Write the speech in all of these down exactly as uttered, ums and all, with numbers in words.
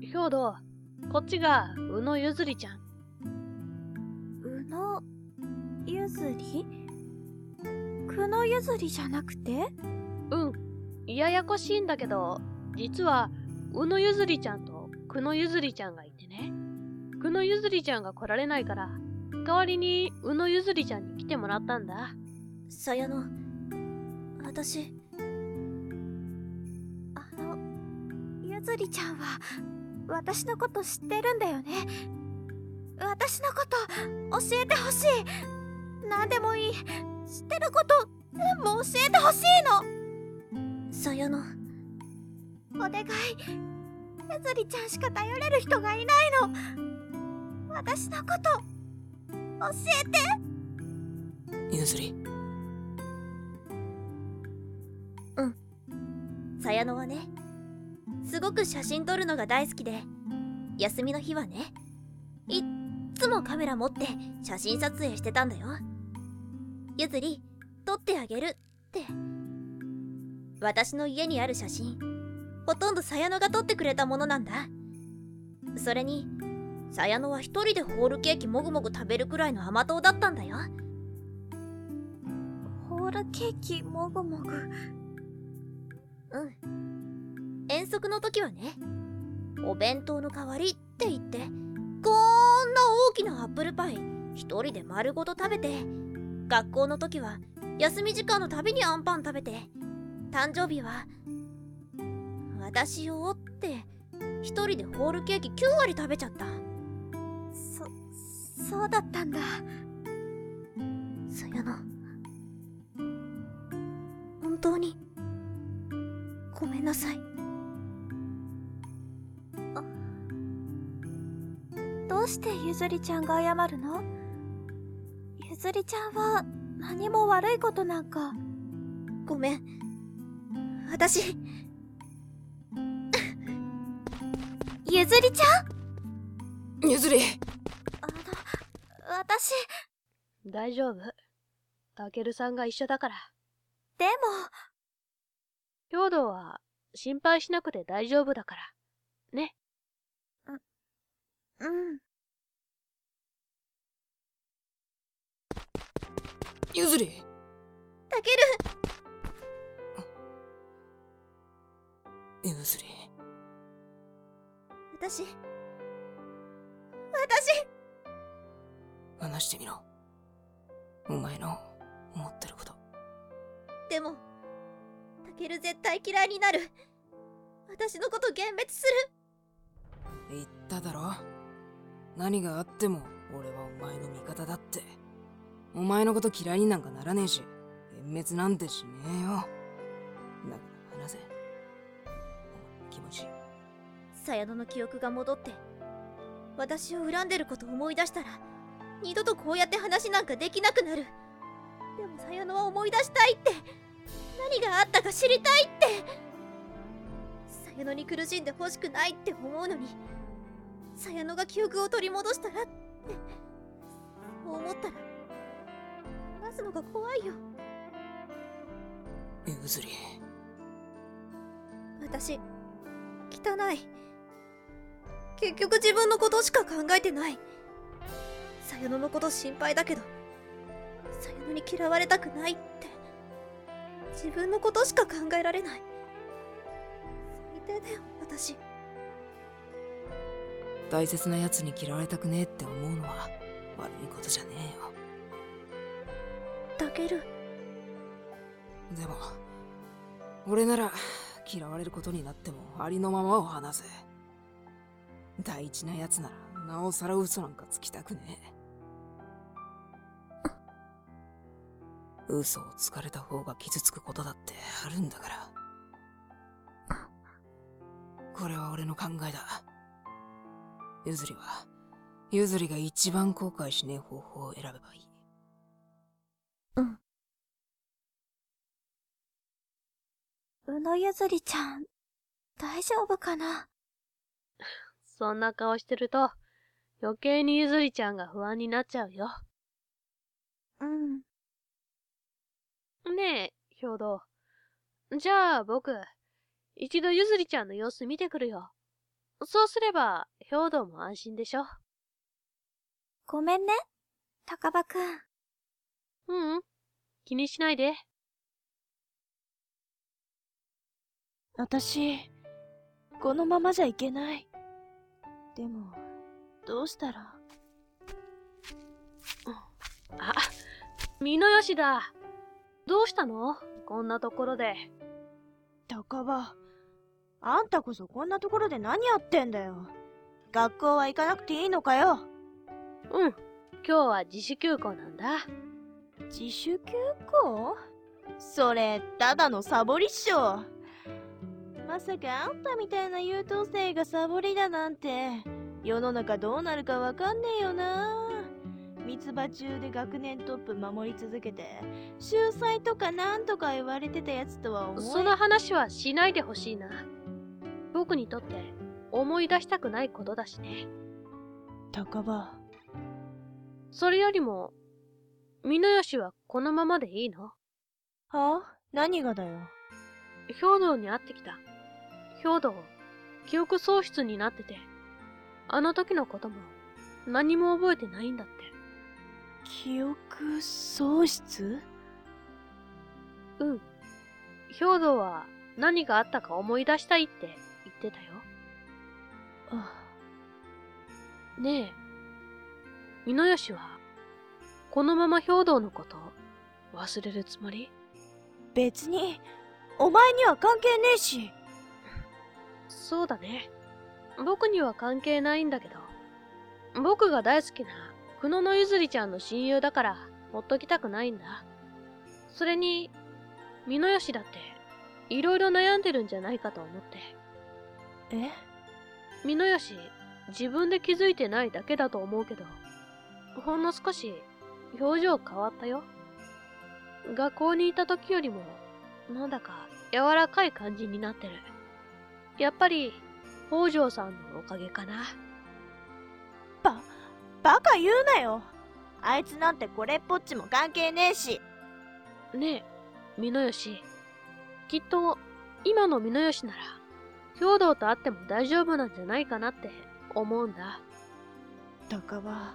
兵道、こっちが宇野ゆずりちゃん。 宇野ゆずり？久野ゆずりじゃなくて？ うん、ややこしいんだけど、実は宇野ゆずりちゃんと久野ゆずりちゃんがいてね。久野ゆずりちゃんが来られないから、代わりに宇野ゆずりちゃんに来てもらったんだ。 さやの、私、あの、ゆずりちゃんは私のこと知ってるんだよね。私のこと教えてほしい。何でもいい。知ってること全部教えてほしいの。さやの、お願い。ゆずりちゃんしか頼れる人がいないの。私のこと教えて。 ゆずり。 うん。さやのはね、すごく写真撮るのが大好きで、休みの日はね、いっつもカメラ持って写真撮影してたんだよ。ゆずり、撮ってあげるって。私の家にある写真、ほとんどさやのが撮ってくれたものなんだ。それに、さやのは一人でホールケーキもぐもぐ食べるくらいの甘党だったんだよ。ホールケーキもぐもぐ。うん。遠足の時はね、お弁当の代わりって言って、こんな大きなアップルパイ一人で丸ごと食べて、学校の時は休み時間のたびにアンパン食べて、誕生日は私よって一人でホールケーキきゅう割食べちゃった。そ、そうだったんだ。さやな、本当にごめんなさい。あ、どうしてゆずりちゃんが謝るの？ゆずりちゃんは何も悪いことなんか。ごめん、私ゆずりちゃん？ゆずり、 あの、私。 大丈夫。たけるさんが一緒だから。 でも。 兵道は心配しなくて大丈夫だから。ね。 う、うん。 ゆずり。 たける。 ゆずり。 私、私。 話してみろ。お前の思ってること。 でも、たける絶対嫌いになる。私のこと幻滅する。 言っただろ。何があっても俺はお前の味方だって。お前のこと嫌いになんかならねえし、幻滅なんてしねえよ。だから話せ。お前の気持ち。 さやのの記憶が戻って、私を恨んでることを思い出したら、二度とこうやって話なんかできなくなる。でもさやのは思い出したいって、何があったか知りたいって。さやのに苦しんでほしくないって思うのに、さやのが記憶を取り戻したらって、そう思ったら話すのが怖いよ。 ゆずり。 私、汚い。結局自分のことしか考えてない。さやののこと心配だけど、さやのに嫌われたくないって、自分のことしか考えられない。最低だよ、私。 大切な奴に嫌われたくねえって思うのは悪いことじゃねえよ。 たける。 でも俺なら嫌われることになってもありのままを話せ。大事な奴ならなおさら嘘なんかつきたくねえ。嘘をつかれた方が傷つくことだってあるんだから。これは俺の考えだ。ゆずりはゆずりが一番後悔しねえ方法を選べばいい。 うん。宇野ゆずりちゃん、大丈夫かな？ そんな顔してると余計にゆずりちゃんが不安になっちゃうよ。 うん。 ねえ、兵道。じゃあ僕、一度ゆずりちゃんの様子見てくるよ。 そうすれば、兵道も安心でしょ。 ごめんね、高場くん。 ううん、気にしないで。 私、このままじゃいけない。でも、どうしたら。 あ、美濃吉だ。どうしたの？こんなところで。 高場、あんたこそこんなところで何やってんだよ。学校は行かなくていいのかよ。 うん、今日は自主休校なんだ。 自主休校？それ、ただのサボりっしょ。まさかあんたみたいな優等生がサボりだなんて、世の中どうなるかわかんねえよな。三つ葉中で学年トップ守り続けて、秀才とかなんとか言われてたやつとは思え。 その話はしないでほしいな。僕にとって思い出したくないことだしね。 高場。 それよりも、美濃吉はこのままでいいの？ はあ？何がだよ。 兵道に会ってきた。兵道、記憶喪失になってて、あの時のことも何も覚えてないんだって。 記憶喪失？ うん。兵道は何があったか思い出したいって言ってたよ。 あ。 ねえ、美濃吉は、このまま兵道のこと忘れるつもり？ 別に、お前には関係ねえし。 そうだね。僕には関係ないんだけど、僕が大好きな久野のゆずりちゃんの親友だからほっときたくないんだ。それに、美濃吉だっていろいろ悩んでるんじゃないかと思って。 え？ 美濃吉、自分で気づいてないだけだと思うけど、ほんの少し表情変わったよ。学校にいた時よりも、なんだか柔らかい感じになってる。やっぱり、北条さんのおかげかな。 ば、バカ言うなよ。あいつなんてこれっぽっちも関係ねえし。 ねえ、美濃吉。きっと、今の美濃吉なら、兵道と会っても大丈夫なんじゃないかなって思うんだ。 高場。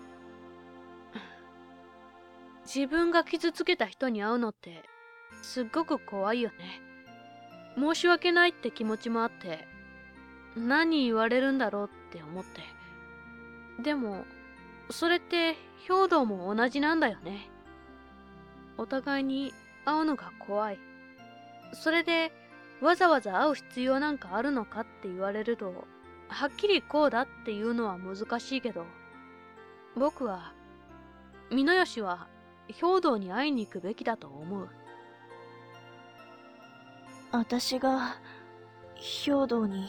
自分が傷つけた人に会うのって、すっごく怖いよね。申し訳ないって気持ちもあって、何言われるんだろうって思って。でも、それって兵道も同じなんだよね。お互いに会うのが怖い。それで、わざわざ会う必要なんかあるのかって言われると、はっきりこうだっていうのは難しいけど、僕は、美濃吉は兵道に会いに行くべきだと思う。 私が、兵道に。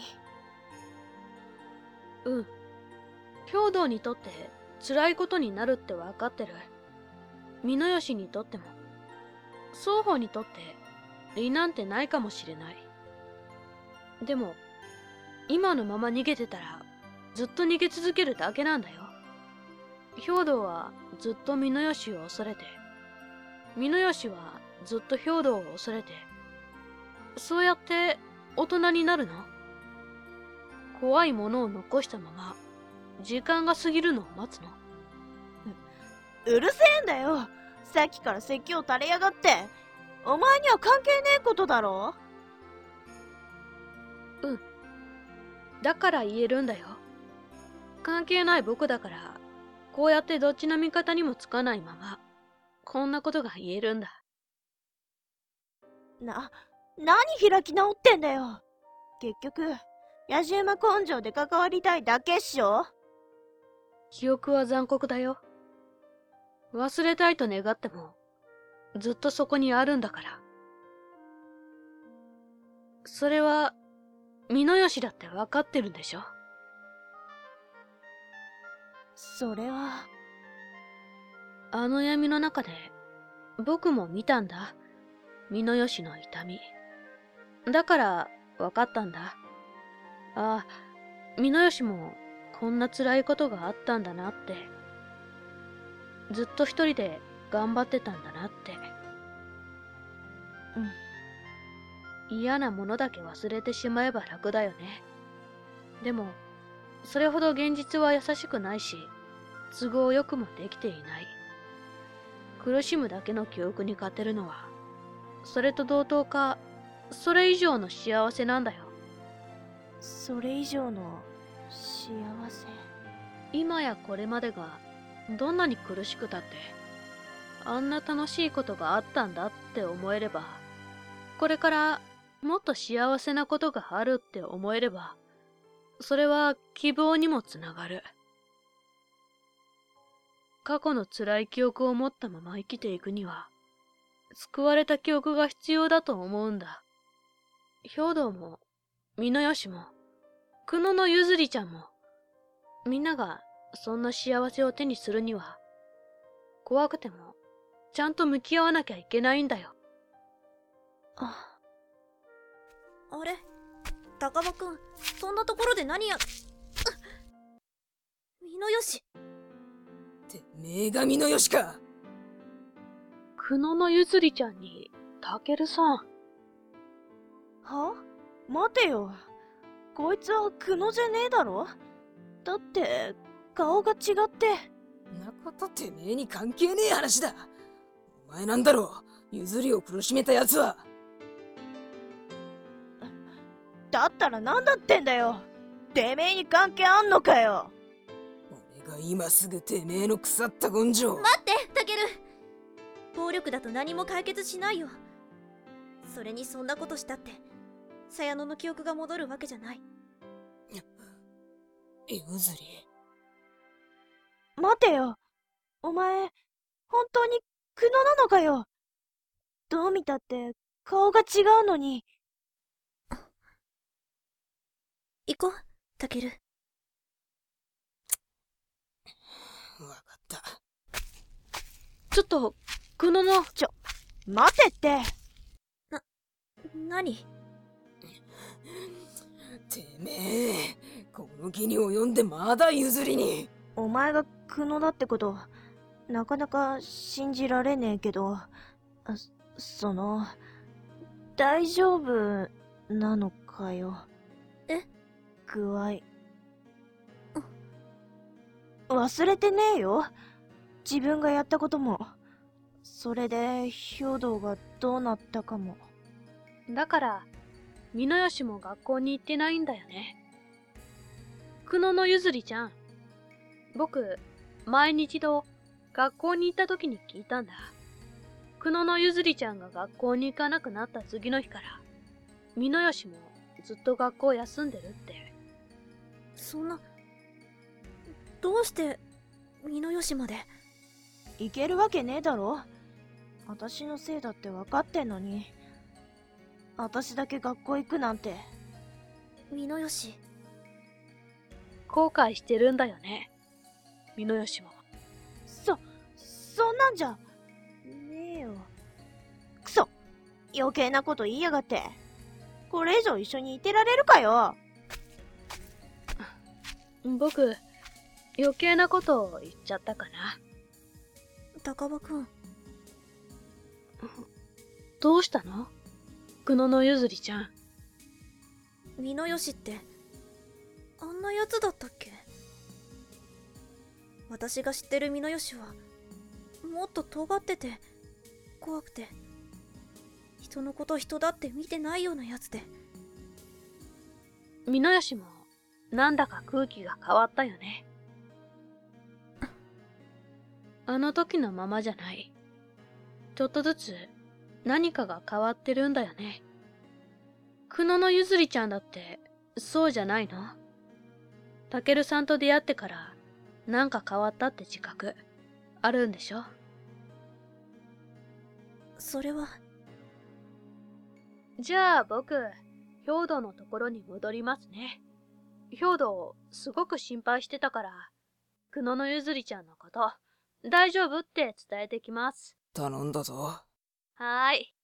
うん。兵道にとって辛いことになるって分かってる。美濃吉にとっても。双方にとって利なんてないかもしれない。でも、今のまま逃げてたらずっと逃げ続けるだけなんだよ。兵道はずっと美濃吉を恐れて、美濃吉はずっと兵道を恐れて、そうやって大人になるの？怖いものを残したまま時間が過ぎるのを待つの？ うるせえんだよ。さっきから説教垂れやがって。お前には関係ねえことだろ。 うん。だから言えるんだよ。関係ない僕だから、こうやってどっちの味方にもつかないまま、こんなことが言えるんだ。 な、何開き直ってんだよ。結局、野じ馬根性で関わりたいだけっしょ。 記憶は残酷だよ。忘れたいと願っても、ずっとそこにあるんだから。それは、美濃吉だって分かってるんでしょ？ それは。 あの闇の中で、僕も見たんだ。美濃吉の痛み。だから、分かったんだ。ああ、美濃吉も、こんな辛いことがあったんだなって。ずっと一人で頑張ってたんだなって。うん。嫌なものだけ忘れてしまえば楽だよね。 でも、それほど現実は優しくないし、都合よくもできていない。苦しむだけの記憶に勝てるのは、それと同等か、それ以上の幸せなんだよ。 それ以上の幸せ。 今やこれまでがどんなに苦しくたって、あんな楽しいことがあったんだって思えれば、これからもっと幸せなことがあるって思えれば、それは希望にもつながる。過去の辛い記憶を持ったまま生きていくには、救われた記憶が必要だと思うんだ。兵道も、美濃吉も、久野のゆずりちゃんも、みんながそんな幸せを手にするには、怖くても、ちゃんと向き合わなきゃいけないんだよ。 あ、 あれ、高場くん、そんなところで何や。美濃吉。 てめえが美濃吉か。 久野のゆずりちゃんに、たけるさん。 は？待てよ。こいつは久野じゃねえだろ？だって、顔が違って。 んなことてめえに関係ねえ話だ。お前なんだろう、ゆずりを苦しめた奴は。 だったら何だってんだよ。てめえに関係あんのかよ。 俺が今すぐてめえの腐った根性。 待って、タケル。暴力だと何も解決しないよ。それにそんなことしたって、さやのの記憶が戻るわけじゃない。 ゆずり。 待てよ。お前、本当に久野なのかよ。どう見たって顔が違うのに。 行こう、タケル。 わかった。 ちょっと、久野の。 ちょ、待てって。 な、何？ てめえ、この気に及んでまだゆずりに。 お前が久野だってこと、なかなか信じられねえけど、そ、その、大丈夫なのかよ。 え？ 具合。忘れてねえよ。自分がやったことも。それで、兵道がどうなったかも。 だから、美濃吉も学校に行ってないんだよね。久野のゆずりちゃん。僕、前に一度、学校に行った時に聞いたんだ。久野のゆずりちゃんが学校に行かなくなった次の日から、美濃吉もずっと学校休んでるって。 そんな、どうして美濃吉まで。 いけるわけねえだろ。私のせいだって分かってんのに、私だけ学校行くなんて。 美濃吉。 後悔してるんだよね。美濃吉も。 そ、そんなんじゃ、ねえよ。くそ、余計なこと言いやがって。これ以上一緒にいてられるかよ。 僕、余計なことを言っちゃったかな。 高場くん。 どうしたの？久野のゆずりちゃん。 美濃吉って、あんなやつだったっけ？私が知ってる美濃吉は、もっと尖ってて、怖くて、人のこと人だって見てないようなやつで。 美濃吉も、なんだか空気が変わったよね。あの時のままじゃない。ちょっとずつ何かが変わってるんだよね。久野のゆずりちゃんだってそうじゃないの？たけるさんと出会ってからなんか変わったって自覚あるんでしょ？ それは。 じゃあ僕、兵道のところに戻りますね。兵道すごく心配してたから、久野のゆずりちゃんのこと大丈夫って伝えてきます。 頼んだぞ。 はーい。